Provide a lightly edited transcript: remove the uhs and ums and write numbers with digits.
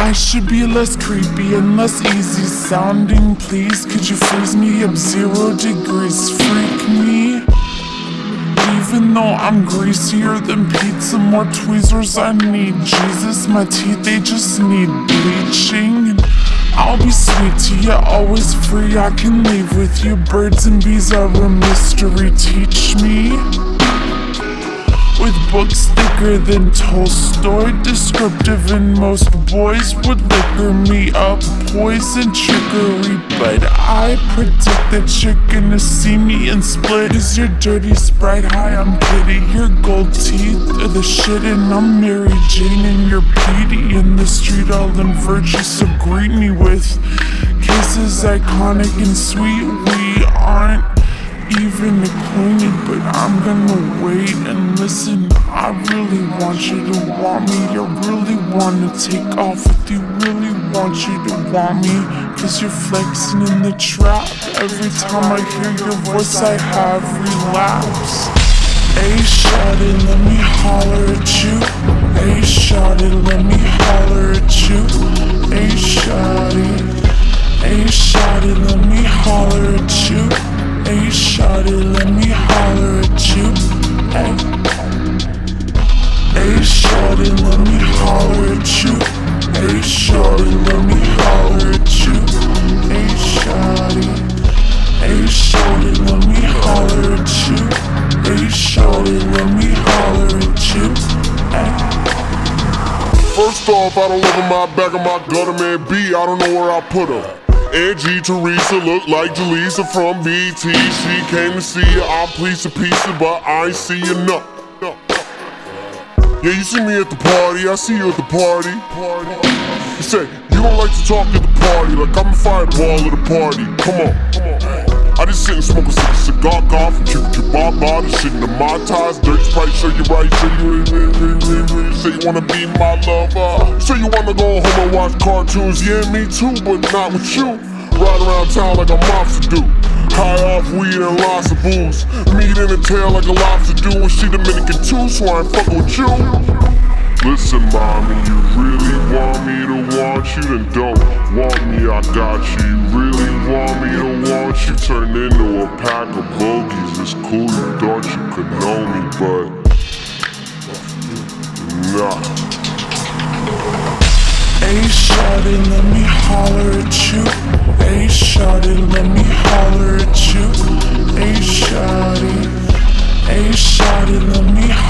I should be less creepy and less easy sounding. Please, could you freeze me up 0 degrees? Freak me. Even though I'm greasier than pizza, more tweezers I need. Jesus, my teeth, they just need bleaching. I'll be sweet to you, always free. I can leave with you. Birds and bees are a mystery. Teach me. With books thicker than Tolstoy, descriptive, and most boys would liquor me up. Poison trickery, but I predict that you're gonna see me and split. Is your dirty Sprite high? I'm pity. Your gold teeth are the shit, and I'm Mary Jane, and you're Petey. In the street, all in virtue, so greet me with kisses iconic and sweet. We aren't even acquainted, but I'm gonna wait and listen. I really want you to want me. I really wanna take off with you. Really want you to want me, 'cause you're flexing in the trap. Every time I hear your voice I have relapse. Hey shawty, let me holler at you. Hey shawty, let me holler at you. Hey shawty, hey shawty, let me holler at you. Hey shawty, let me holler at you. Hey, hey shawty, let me holler at you. Hey shawty, let me holler at you. Hey shawty, hey shawty, let me holler at you. Hey shawty, let me holler at you. Hey. First off, I don't love her, my back of my gutter, man. B, I don't know where I put her. Angie Teresa look like Jaleesa from BT. She came to see you, I'm pleased to pieces, but I ain't see you no. Yeah, you see me at the party, I see you at the party. You say, you don't like to talk at the party, like I'm a fireball at the party. Come on. I just sit and smoke a cigar, cough, and chip bar, the shit in the montage. Dirt Sprite, show you right, show you say you wanna be my lover. Say you wanna go home and watch cartoons, yeah, me too, but not with you. Ride around town like a mobster do. High off weed and lots of booze. Meat in the tail like a lobster do. And she Dominican too, so I ain't fucking with you. Listen, mommy, you really want me to want you, then don't want me, I got you. You really want me to want you, turn into a pack of bogeys. It's cool, you thought you could know me, but nah. Hey shawty, let me holler at you. Hey shawty, let me holler at you. Hey shawty, hey shawty, let me holler